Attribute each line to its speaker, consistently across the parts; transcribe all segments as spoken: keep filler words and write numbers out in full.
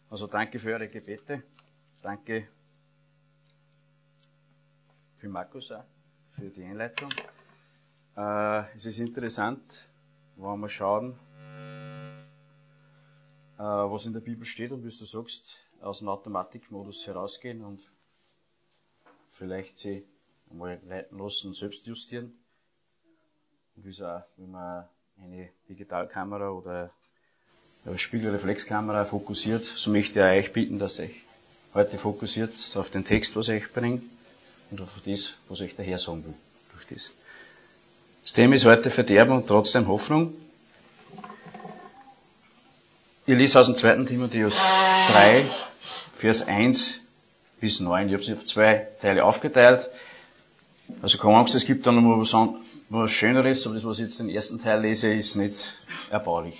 Speaker 1: Also danke für eure Gebete. Danke für Markus auch, für die Einleitung. Äh, es ist interessant, wenn wir schauen, äh, was in der Bibel steht und wie du sagst, aus dem Automatikmodus herausgehen und vielleicht sie einmal leiten lassen und selbst justieren. Und wie, auch, wie man eine Digitalkamera oder eine Spiegelreflexkamera fokussiert, so möchte ich euch bitten, dass ihr euch heute fokussiert auf den Text, was ich euch bringe und auf das, was ich euch daher sagen will. Durch das. Das Thema ist heute Verderben und trotzdem Hoffnung. Ich lese aus dem zweiten Timotheus drei, Vers eins bis neun. Ich habe es auf zwei Teile aufgeteilt. Also keine Angst, es gibt dann noch mal was, was Schöneres, aber das, was ich jetzt den ersten Teil lese, ist nicht erbaulich.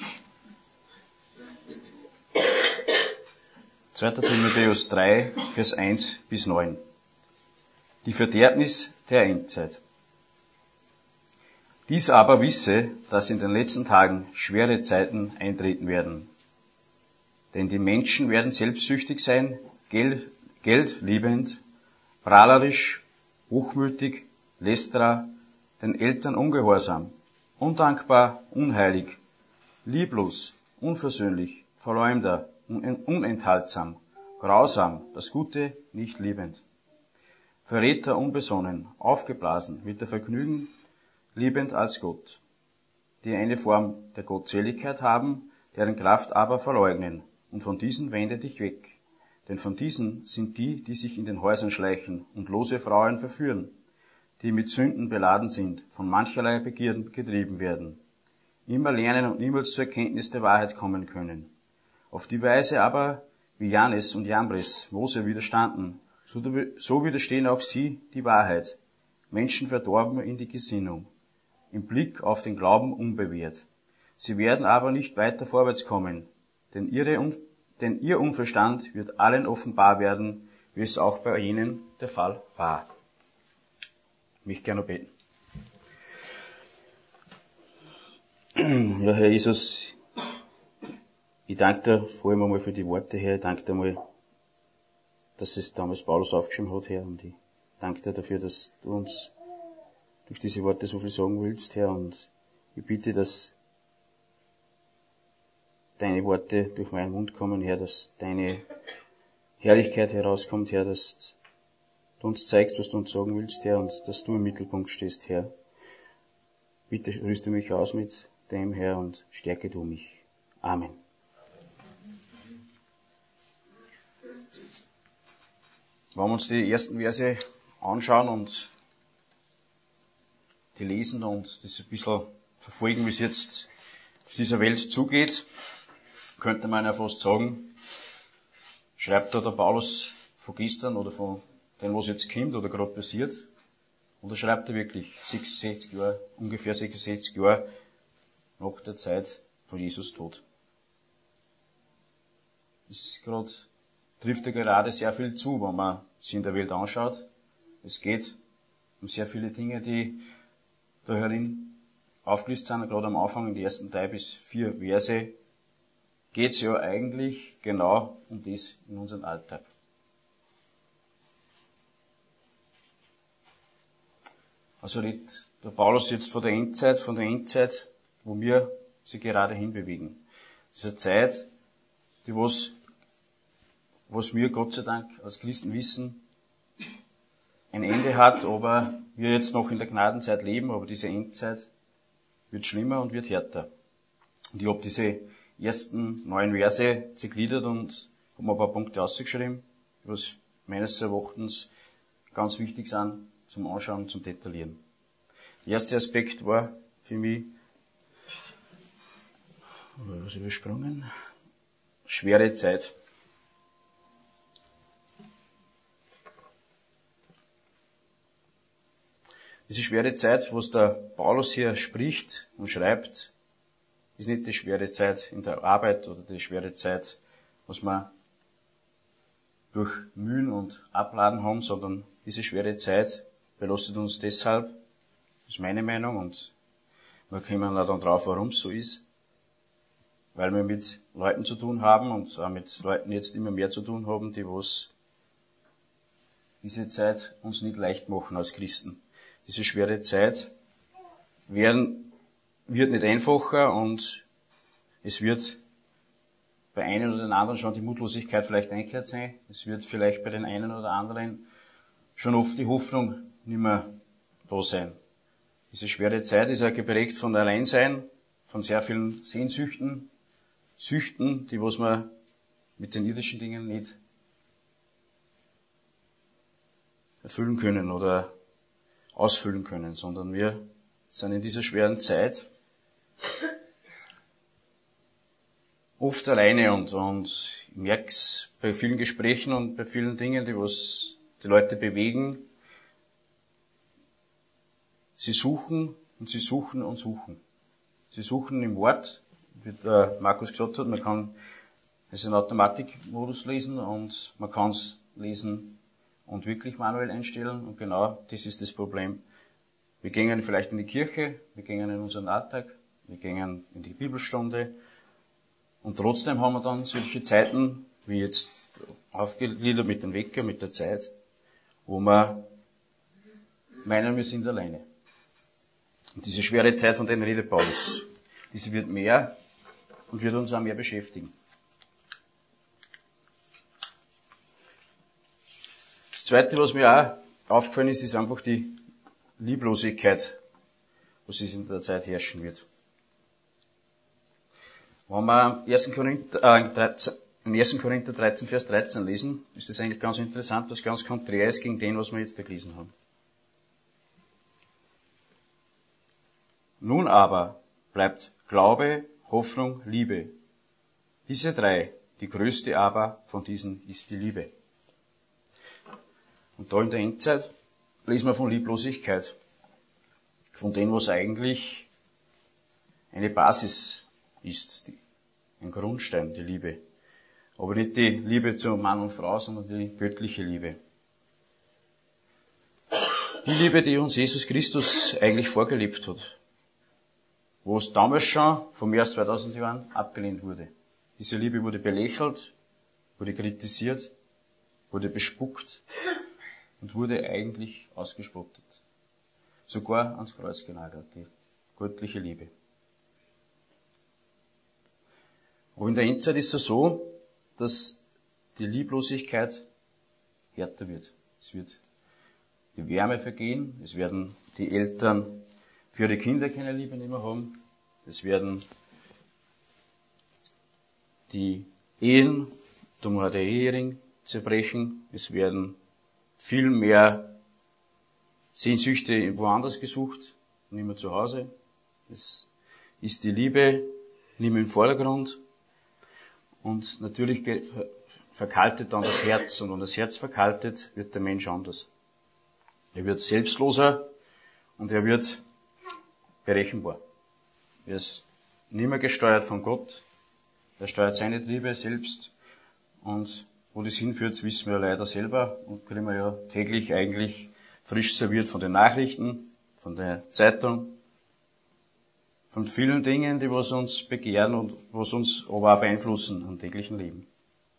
Speaker 1: zweiter Timotheus drei, Vers eins bis neun. Die Verderbnis der Endzeit. Dies aber wisse, dass in den letzten Tagen schwere Zeiten eintreten werden. Denn die Menschen werden selbstsüchtig sein, Geld, geldliebend, prahlerisch, hochmütig, lästerer, den Eltern ungehorsam, undankbar, unheilig, lieblos, unversöhnlich, Verleumder, unenthaltsam, grausam, das Gute nicht liebend, Verräter, unbesonnen, aufgeblasen, mit der Vergnügen liebend als Gott, die eine Form der Gottseligkeit haben, deren Kraft aber verleugnen, und von diesen wende dich weg. Denn von diesen sind die, die sich in den Häusern schleichen und lose Frauen verführen, die mit Sünden beladen sind, von mancherlei Begierden getrieben werden, immer lernen und niemals zur Erkenntnis der Wahrheit kommen können. Auf die Weise aber, wie Jannes und Jambres Mose widerstanden, so widerstehen auch sie die Wahrheit, Menschen verdorben in die Gesinnung, im Blick auf den Glauben unbewährt. Sie werden aber nicht weiter vorwärts kommen, denn, ihre, denn ihr Unverstand wird allen offenbar werden, wie es auch bei ihnen der Fall war. Ich möchte gerne beten. Ja, Herr Jesus, ich danke dir vor allem einmal für die Worte, Herr. Ich danke dir einmal, dass es damals Paulus aufgeschrieben hat, Herr. Und ich danke dir dafür, dass du uns durch diese Worte so viel sagen willst, Herr. Und ich bitte, dass deine Worte durch meinen Mund kommen, Herr, dass deine Herrlichkeit herauskommt, Herr, dass du uns zeigst, was du uns sagen willst, Herr, und dass du im Mittelpunkt stehst, Herr. Bitte rüste mich aus mit dem, Herr, und stärke du mich. Amen. Wenn wir uns die ersten Verse anschauen und die lesen und das ein bisschen verfolgen, wie es jetzt auf dieser Welt zugeht, könnte man ja fast sagen, schreibt da der Paulus von gestern oder von dem, was jetzt kommt oder gerade passiert, oder schreibt er wirklich sechsundsechzig Jahre, ungefähr sechsundsechzig Jahre nach der Zeit von Jesus Tod. Das ist gerade, trifft ja gerade sehr viel zu, wenn man sich in der Welt anschaut. Es geht um sehr viele Dinge, die da herin aufgelistet sind, gerade am Anfang in die ersten drei bis vier Verse, geht's ja eigentlich genau um das in unserem Alltag. Also redet der Paulus jetzt von der Endzeit, von der Endzeit, wo wir sie gerade hinbewegen. Diese Zeit, die was, was wir Gott sei Dank als Christen wissen, ein Ende hat, aber wir jetzt noch in der Gnadenzeit leben, aber diese Endzeit wird schlimmer und wird härter. Und ich habe diese ersten neun Verse zergliedert und habe mir ein paar Punkte ausgeschrieben, was meines Erachtens ganz wichtig sind zum Anschauen und zum Detaillieren. Der erste Aspekt war für mich, was übersprungen, schwere Zeit. Diese schwere Zeit, was der Paulus hier spricht und schreibt, ist nicht die schwere Zeit in der Arbeit oder die schwere Zeit, was wir durch Mühen und Abladen haben, sondern diese schwere Zeit belastet uns deshalb, das ist meine Meinung, und wir kommen auch dann drauf, warum es so ist, weil wir mit Leuten zu tun haben und auch mit Leuten jetzt immer mehr zu tun haben, die was diese Zeit uns nicht leicht machen als Christen. Diese schwere Zeit werden, wird nicht einfacher und es wird bei einem oder den anderen schon die Mutlosigkeit vielleicht eingekehrt sein. Es wird vielleicht bei den einen oder anderen schon oft die Hoffnung nicht mehr da sein. Diese schwere Zeit ist auch geprägt von Alleinsein, von sehr vielen Sehnsüchten, Süchten, die was man mit den irdischen Dingen nicht erfüllen können oder ausfüllen können, sondern wir sind in dieser schweren Zeit oft alleine und, und ich merke es bei vielen Gesprächen und bei vielen Dingen, die was die Leute bewegen. Sie suchen und sie suchen und suchen. Sie suchen im Wort, wie der Markus gesagt hat, man kann es in Automatikmodus lesen und man kann es lesen und wirklich manuell einstellen und genau das ist das Problem. Wir gehen vielleicht in die Kirche, wir gehen in unseren Alltag, wir gehen in die Bibelstunde und trotzdem haben wir dann solche Zeiten, wie jetzt aufgegliedert mit dem Wecker, mit der Zeit, wo wir meinen, wir sind alleine. Und diese schwere Zeit, von der redet Paulus, diese wird mehr und wird uns auch mehr beschäftigen. Das Zweite, was mir auch aufgefallen ist, ist einfach die Lieblosigkeit, was in der Zeit herrschen wird. Wenn wir im ersten. Korinther, äh, dreizehn, im ersten. Korinther dreizehn, Vers dreizehn lesen, ist das eigentlich ganz interessant, was ganz konträr ist gegen den, was wir jetzt da gelesen haben. Nun aber bleibt Glaube, Hoffnung, Liebe. Diese drei, die größte aber von diesen ist die Liebe. Und da in der Endzeit lesen wir von Lieblosigkeit. Von dem, was eigentlich eine Basis ist, ein Grundstein, die Liebe. Aber nicht die Liebe zu Mann und Frau, sondern die göttliche Liebe. Die Liebe, die uns Jesus Christus eigentlich vorgelebt hat. Wo es damals schon, vor mehr als zweitausend Jahren, abgelehnt wurde. Diese Liebe wurde belächelt, wurde kritisiert, wurde bespuckt und wurde eigentlich ausgespottet. Sogar ans Kreuz genagelt, die göttliche Liebe. Aber in der Endzeit ist es so, dass die Lieblosigkeit härter wird. Es wird die Wärme vergehen, es werden die Eltern für ihre Kinder keine Liebe mehr haben. Es werden die Ehen, da muss der Ehering zerbrechen. Es werden viel mehr Sehnsüchte woanders gesucht, nicht mehr zu Hause. Es ist die Liebe nicht mehr im Vordergrund. Und natürlich verkaltet dann das Herz. Und wenn das Herz verkaltet, wird der Mensch anders. Er wird selbstloser und er wird berechenbar. Er ist nicht mehr gesteuert von Gott. Er steuert seine Triebe selbst. Und wo das hinführt, wissen wir leider selber und kriegen wir ja täglich eigentlich frisch serviert von den Nachrichten, von der Zeitung, von vielen Dingen, die was uns begehren und was uns aber auch beeinflussen im täglichen Leben.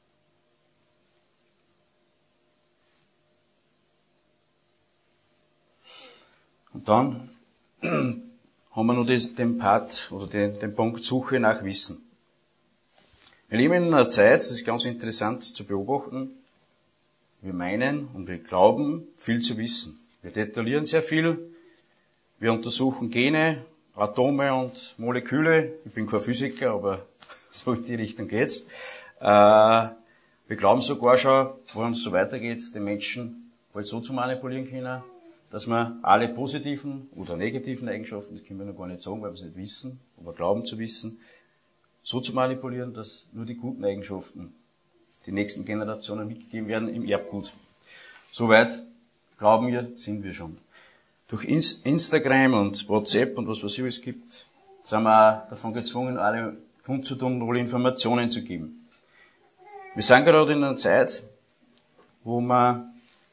Speaker 1: Und dann haben wir noch den Part oder den, den Punkt Suche nach Wissen. Wir leben in einer Zeit, das ist ganz interessant zu beobachten, wir meinen und wir glauben, viel zu wissen. Wir detaillieren sehr viel, wir untersuchen Gene, Atome und Moleküle. Ich bin kein Physiker, aber so in die Richtung geht's. Äh, wir glauben sogar schon, woran es so weitergeht, den Menschen bald so zu manipulieren können, dass wir alle positiven oder negativen Eigenschaften, das können wir noch gar nicht sagen, weil wir es nicht wissen, aber glauben zu wissen, so zu manipulieren, dass nur die guten Eigenschaften die nächsten Generationen mitgegeben werden im Erbgut. Soweit, glauben wir, sind wir schon. Durch Instagram und WhatsApp und was was es gibt, sind wir auch davon gezwungen, alle kundzutun, wohl Informationen zu geben. Wir sind gerade in einer Zeit, wo wir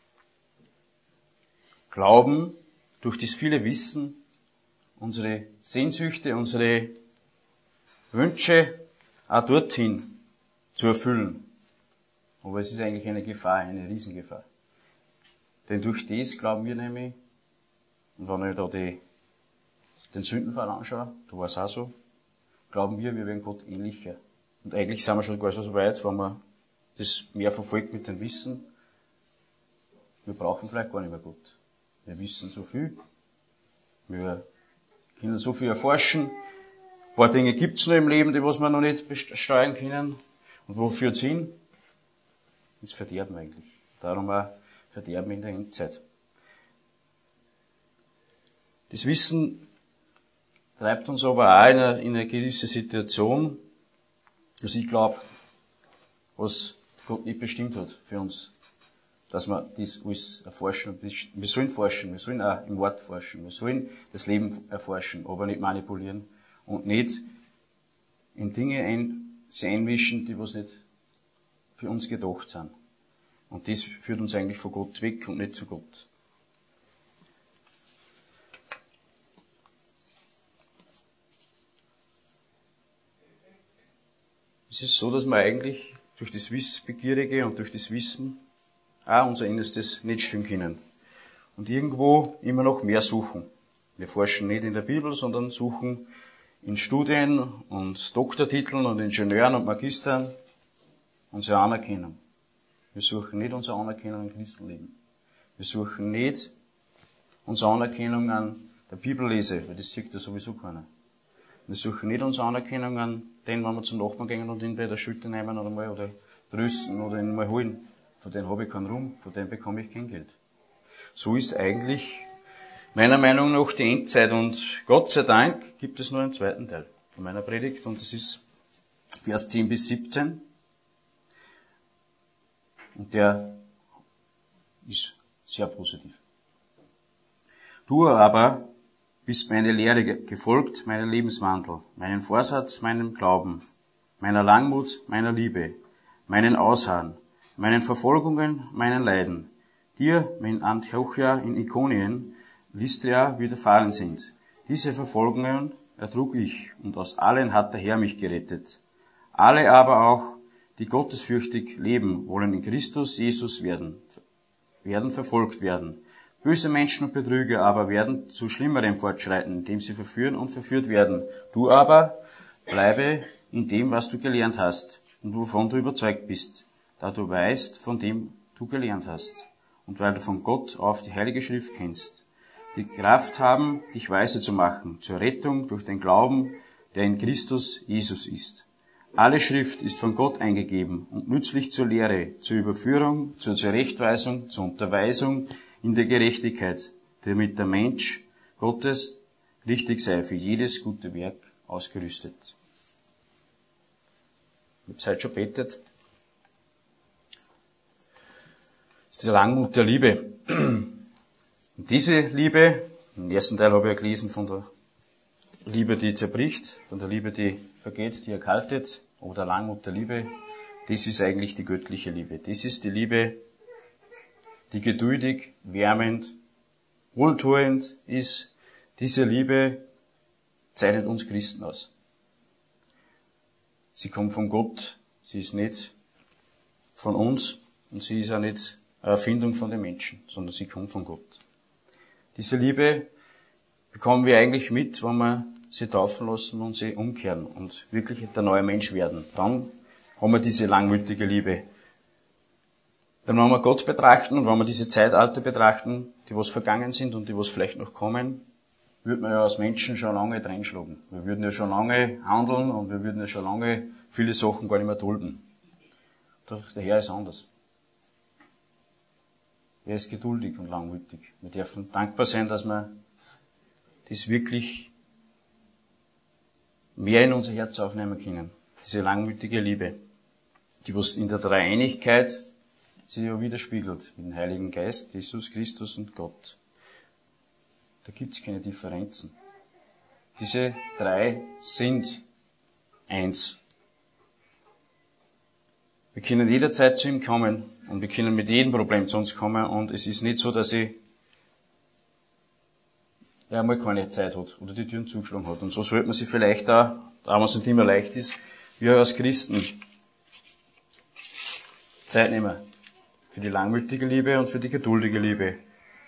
Speaker 1: glauben, durch das viele Wissen, unsere Sehnsüchte, unsere Wünsche auch dorthin zu erfüllen. Aber es ist eigentlich eine Gefahr, eine Riesengefahr. Denn durch das glauben wir nämlich, und wenn ich da die, den Sündenfall anschaue, da war es auch so, glauben wir, wir werden Gott ähnlicher. Und eigentlich sind wir schon gar so weit, wenn man das mehr verfolgt mit dem Wissen, wir brauchen vielleicht gar nicht mehr Gott. Wir wissen so viel, wir können so viel erforschen, ein paar Dinge gibt es noch im Leben, die was wir noch nicht steuern können. Und wo führt es hin? Ins Verderben eigentlich. Darum auch Verderben in der Endzeit. Das Wissen treibt uns aber auch in eine, in eine gewisse Situation, dass ich glaube, was Gott nicht bestimmt hat für uns, dass wir das alles erforschen. Wir sollen forschen, wir sollen auch im Wort forschen, wir sollen das Leben erforschen, aber nicht manipulieren und nicht in Dinge ein, sich einmischen, die was nicht für uns gedacht sind. Und das führt uns eigentlich von Gott weg und nicht zu Gott. Es ist so, dass wir eigentlich durch das Wissbegierige und durch das Wissen auch unser Innerstes nicht stimmen können. Und irgendwo immer noch mehr suchen. Wir forschen nicht in der Bibel, sondern suchen in Studien und Doktortiteln und Ingenieuren und Magistern unsere Anerkennung. Wir suchen nicht unsere Anerkennung im Christenleben. Wir suchen nicht unsere Anerkennung an der Bibellese, weil das sieht ja sowieso keiner. Wir suchen nicht unsere Anerkennung an den, wenn wir zum Nachbarn gehen und ihn bei der Schulter nehmen oder mal, oder trösten oder ihn mal holen. Von dem habe ich keinen Ruhm, von dem bekomme ich kein Geld. So ist eigentlich meiner Meinung nach die Endzeit. Und Gott sei Dank gibt es nur einen zweiten Teil von meiner Predigt. Und das ist Vers zehn bis siebzehn. Und der ist sehr positiv. Du aber bist meine Lehre gefolgt, meinen Lebenswandel, meinen Vorsatz, meinem Glauben, meiner Langmut, meiner Liebe, meinen Ausharren, meinen Verfolgungen, meinen Leiden, dir, wenn Antiochia in Ikonien, Lystria widerfahren sind. Diese Verfolgungen ertrug ich, und aus allen hat der Herr mich gerettet. Alle aber auch, die gottesfürchtig leben, wollen in Christus Jesus werden, werden verfolgt werden. Böse Menschen und Betrüger aber werden zu Schlimmerem fortschreiten, indem sie verführen und verführt werden. Du aber bleibe in dem, was du gelernt hast und wovon du überzeugt bist, da du weißt, von dem du gelernt hast und weil du von Gott auf die Heilige Schrift kennst, die Kraft haben, dich weise zu machen, zur Rettung durch den Glauben, der in Christus Jesus ist. Alle Schrift ist von Gott eingegeben und nützlich zur Lehre, zur Überführung, zur Zurechtweisung, zur Unterweisung in der Gerechtigkeit, damit der Mensch Gottes richtig sei, für jedes gute Werk ausgerüstet. Ich habe heute schon betet. Das ist die Langmut der Liebe. Und diese Liebe, im ersten Teil habe ich ja gelesen von der Liebe, die zerbricht, von der Liebe, die vergeht, die erkaltet, oder der Langmut der Liebe, das ist eigentlich die göttliche Liebe. Das ist die Liebe, die geduldig, wärmend, wohltuend ist. Diese Liebe zeichnet uns Christen aus. Sie kommt von Gott, sie ist nicht von uns und sie ist auch nicht eine Erfindung von den Menschen, sondern sie kommt von Gott. Diese Liebe bekommen wir eigentlich mit, wenn wir sie taufen lassen und sie umkehren und wirklich der neue Mensch werden. Dann haben wir diese langmütige Liebe. Denn wenn wir Gott betrachten und wenn wir diese Zeitalter betrachten, die was vergangen sind und die was vielleicht noch kommen, würde man ja als Menschen schon lange dreinschlagen. Wir würden ja schon lange handeln und wir würden ja schon lange viele Sachen gar nicht mehr dulden. Doch der Herr ist anders. Er ist geduldig und langmütig. Wir dürfen dankbar sein, dass wir das wirklich mehr in unser Herz aufnehmen können. Diese langmütige Liebe, die was in der Dreieinigkeit sich ja widerspiegelt, mit dem Heiligen Geist, Jesus Christus und Gott. Da gibt's keine Differenzen. Diese drei sind eins. Wir können jederzeit zu ihm kommen und wir können mit jedem Problem zu uns kommen und es ist nicht so, dass ich ja einmal keine Zeit hat oder die Türen zugeschlagen hat. Und so sollte man sich vielleicht auch, da wenn es nicht immer leicht ist, wir als Christen Zeit nehmen für die langmütige Liebe und für die geduldige Liebe.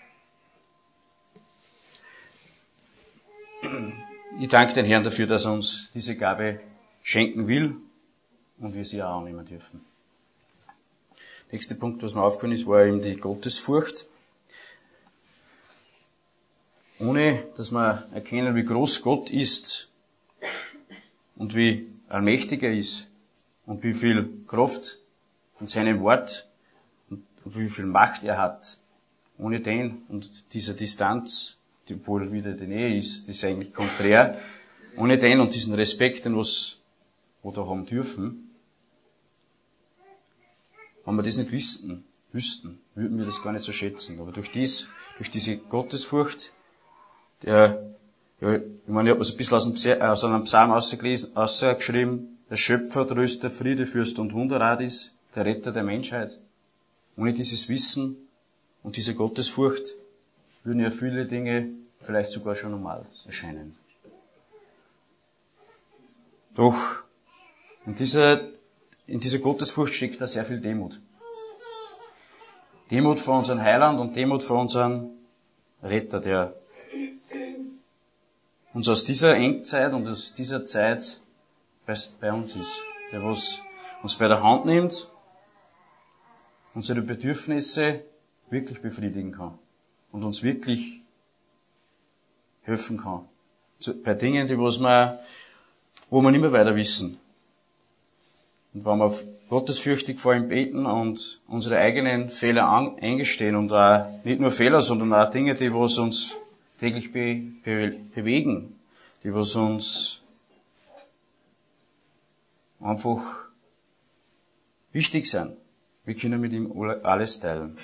Speaker 1: Ich danke den Herrn dafür, dass er uns diese Gabe schenken will und wir sie auch annehmen dürfen. Nächster Punkt, was mir aufgefallen ist, war eben die Gottesfurcht. Ohne, dass wir erkennen, wie groß Gott ist und wie allmächtig er ist und wie viel Kraft in seinem Wort und wie viel Macht er hat. Ohne den und dieser Distanz, die obwohl wieder die Nähe ist, das ist eigentlich konträr. Ohne den und diesen Respekt, den was wir da haben dürfen, wenn wir das nicht wüssten, wüssten, würden wir das gar nicht so schätzen. Aber durch dies, durch diese Gottesfurcht, der, ja, ich meine, ich habe es ein bisschen aus, dem, aus einem Psalm ausgelesen, ausgeschrieben, der Schöpfer, Tröster, Friede, Fürst und Wunderrat ist, der Retter der Menschheit. Ohne dieses Wissen und diese Gottesfurcht würden ja viele Dinge vielleicht sogar schon normal erscheinen. Doch in dieser, in dieser Gottesfurcht steckt da sehr viel Demut. Demut vor unseren Heiland und Demut vor unseren Retter, der uns aus dieser Engzeit und aus dieser Zeit bei, bei uns ist. Der was uns bei der Hand nimmt, unsere Bedürfnisse wirklich befriedigen kann und uns wirklich helfen kann. Bei Dingen, die was wir, wo wir nicht mehr weiter wissen. Und wenn wir gottesfürchtig vor ihm beten und unsere eigenen Fehler eingestehen und auch nicht nur Fehler, sondern auch Dinge, die was uns täglich be, be, bewegen, die was uns einfach wichtig sind. Wir können mit ihm alles teilen.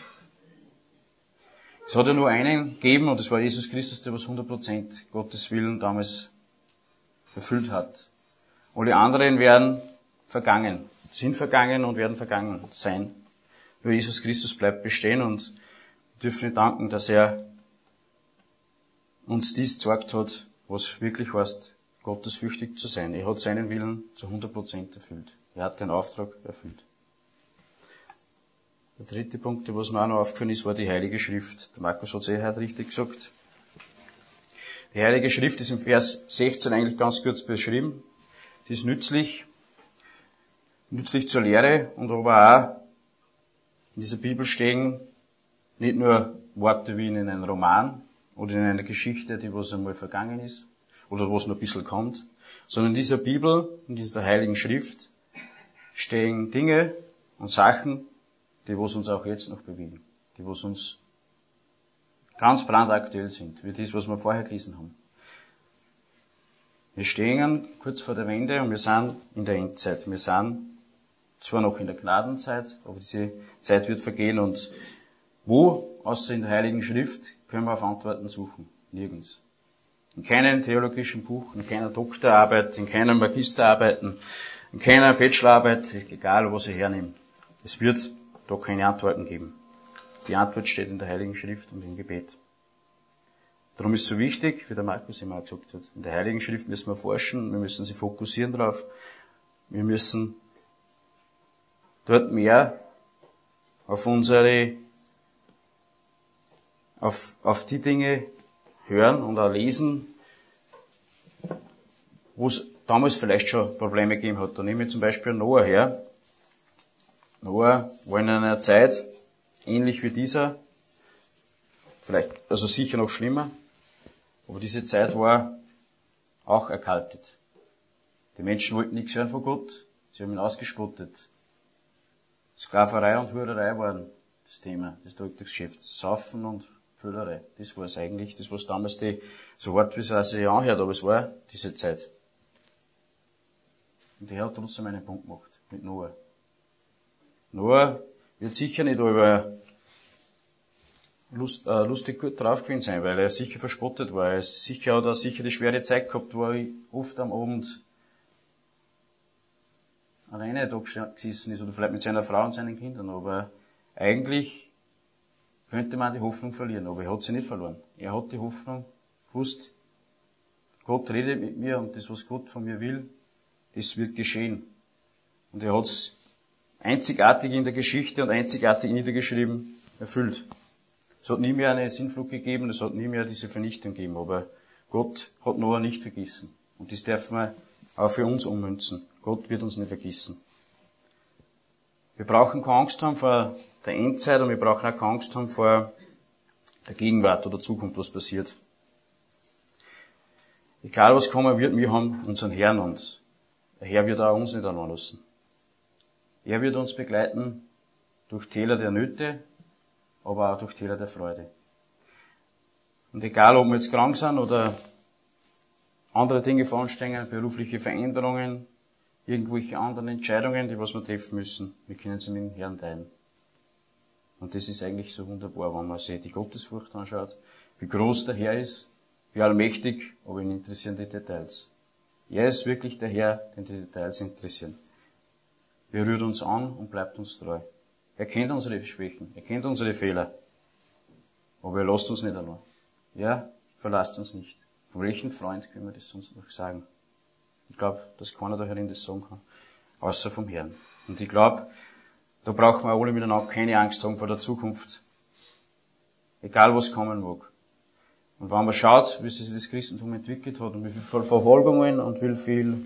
Speaker 1: Es hat ja nur einen gegeben, und das war Jesus Christus, der was hundert Prozent Gottes Willen damals erfüllt hat. Alle anderen werden vergangen, sind vergangen und werden vergangen sein. Nur Jesus Christus bleibt bestehen und wir dürfen ihm danken, dass er uns dies gezeigt hat, was wirklich heißt, gottesfürchtig zu sein. Er hat seinen Willen zu hundert Prozent erfüllt. Er hat den Auftrag erfüllt. Der dritte Punkt, der was mir auch noch aufgefallen ist, war die Heilige Schrift. Der Markus hat es eh heute richtig gesagt. Die Heilige Schrift ist im Vers sechzehn eigentlich ganz kurz beschrieben. Sie ist nützlich, nützlich zur Lehre und aber auch in dieser Bibel stehen nicht nur Worte wie in einem Roman oder in einer Geschichte, die was einmal vergangen ist oder was noch ein bisschen kommt, sondern in dieser Bibel, in dieser Heiligen Schrift stehen Dinge und Sachen, die was uns auch jetzt noch bewegen, die was uns ganz brandaktuell sind, wie das, was wir vorher gelesen haben. Wir stehen kurz vor der Wende und wir sind in der Endzeit. Wir sind zwar noch in der Gnadenzeit, aber diese Zeit wird vergehen und wo, außer in der Heiligen Schrift, können wir auf Antworten suchen? Nirgends. In keinem theologischen Buch, in keiner Doktorarbeit, in keiner Magisterarbeiten, in keiner Bachelorarbeit, egal was ich hernehme. Es wird da keine Antworten geben. Die Antwort steht in der Heiligen Schrift und im Gebet. Darum ist es so wichtig, wie der Markus immer gesagt hat, in der Heiligen Schrift müssen wir forschen, wir müssen sie fokussieren drauf, wir müssen dort mehr auf unsere, auf, auf die Dinge hören und auch lesen, wo es damals vielleicht schon Probleme gegeben hat. Da nehme ich zum Beispiel Noah her. Noah war in einer Zeit, ähnlich wie dieser, vielleicht, also sicher noch schlimmer, aber diese Zeit war auch erkaltet. Die Menschen wollten nichts hören von Gott, sie haben ihn ausgespottet. Sklaverei und Hurerei waren das Thema, das Alltagsgeschäft. Saufen und Völlerei, das war es eigentlich, das was damals die, so hart wie es sich anhört, aber es war diese Zeit. Und der Herr hat trotzdem einen Punkt gemacht, mit Noah. Noah wird sicher nicht über Lust, äh, lustig gut drauf gewesen sein, weil er sicher verspottet war. Er sicher hat er sicher die schwere Zeit gehabt, wo er oft am Abend alleine da gesessen ist oder vielleicht mit seiner Frau und seinen Kindern. Aber eigentlich könnte man die Hoffnung verlieren, aber er hat sie nicht verloren. Er hat die Hoffnung gewusst, Gott redet mit mir und das, was Gott von mir will, das wird geschehen. Und er hat es einzigartig in der Geschichte und einzigartig niedergeschrieben erfüllt. Es hat nie mehr eine Sintflut gegeben, es hat nie mehr diese Vernichtung gegeben, aber Gott hat Noah nicht vergessen. Und das dürfen wir auch für uns ummünzen. Gott wird uns nicht vergessen. Wir brauchen keine Angst haben vor der Endzeit und wir brauchen auch keine Angst haben vor der Gegenwart oder Zukunft, was passiert. Egal was kommen wird, wir haben unseren Herrn und der Herr wird auch uns nicht allein lassen. Er wird uns begleiten durch Täler der Nöte, aber auch durch Täler der Freude. Und egal, ob wir jetzt krank sind oder andere Dinge vor uns stehen, berufliche Veränderungen, irgendwelche anderen Entscheidungen, die was wir treffen müssen, wir können sie mit dem Herrn teilen. Und das ist eigentlich so wunderbar, wenn man sich die Gottesfurcht anschaut, wie groß der Herr ist, wie allmächtig, aber ihn interessieren die Details. Er ist wirklich der Herr, den die Details interessieren. Er rührt uns an und bleibt uns treu. Er kennt unsere Schwächen, er kennt unsere Fehler, aber er lässt uns nicht allein. Er verlasst uns nicht. Von welchem Freund können wir das sonst noch sagen? Ich glaube, dass keiner da herin das sagen kann, außer vom Herrn. Und ich glaube, da brauchen wir alle miteinander keine Angst haben vor der Zukunft. Egal was kommen mag. Und wenn man schaut, wie sich das Christentum entwickelt hat und wie viel Verfolgungen und wie viel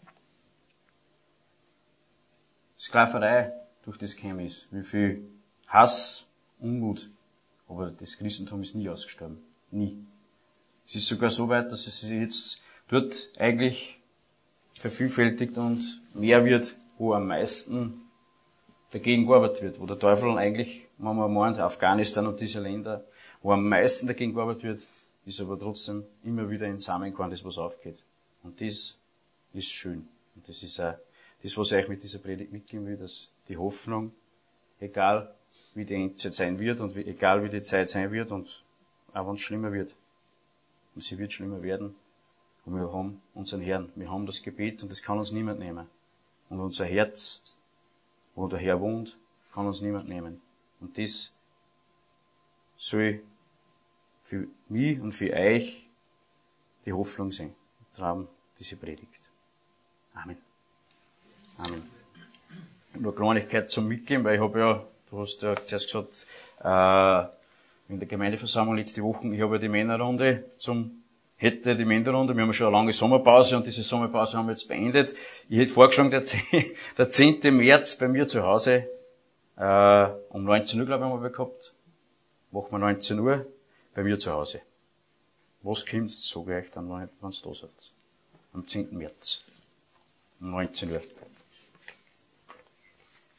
Speaker 1: Sklaverei durch das gekommen ist, wie viel Hass, Unmut. Aber das Christentum ist nie ausgestorben. Nie. Es ist sogar so weit, dass es sich jetzt dort eigentlich vervielfältigt und mehr wird, wo am meisten dagegen gearbeitet wird. Wo der Teufel eigentlich, wenn man meint, Afghanistan und diese Länder, wo am meisten dagegen gearbeitet wird, ist aber trotzdem immer wieder ein Samenkorn, das was aufgeht. Und das ist schön. Und das ist auch das, was ich euch mit dieser Predigt mitgeben will, dass die Hoffnung, egal wie die Endzeit sein wird und wie, egal wie die Zeit sein wird und auch wenn es schlimmer wird, und sie wird schlimmer werden, und wir haben unseren Herrn, wir haben das Gebet und das kann uns niemand nehmen. Und unser Herz, wo der Herr wohnt, kann uns niemand nehmen. Und das soll für mich und für euch die Hoffnung sein. Traum diese Predigt. Amen. Amen. Nur Kleinigkeit zum Mitgeben, weil ich habe ja, du hast ja zuerst gesagt, äh, in der Gemeindeversammlung letzte Woche, ich habe ja die Männerrunde zum, hätte die Männerrunde, wir haben schon eine lange Sommerpause und diese Sommerpause haben wir jetzt beendet. Ich hätte vorgeschlagen, der, der zehnten März bei mir zu Hause, äh, um neunzehn Uhr, glaube ich, haben wir gehabt. Machen wir neunzehn Uhr bei mir zu Hause. Was kommt, sage ich euch dann, wenn ihr da seid. Am zehnten März. Um neunzehn Uhr.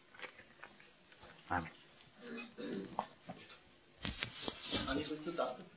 Speaker 1: Amen.
Speaker 2: Anni, willst du das?